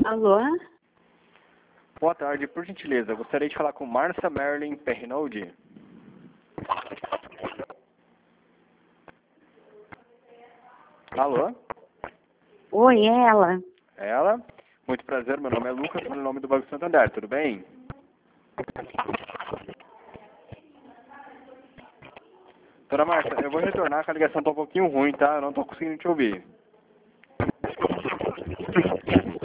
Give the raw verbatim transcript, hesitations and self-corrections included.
Alô? Boa tarde, por gentileza, gostaria de falar com Marcia Marilyn Perrinoldi. Alô? Oi, é ela. É ela? Muito prazer, meu nome é Lucas, pelo nome do Banco Santander, tudo bem? Dona Márcia, eu vou retornar, que a ligação tá um pouquinho ruim, tá? Eu não tô conseguindo te ouvir.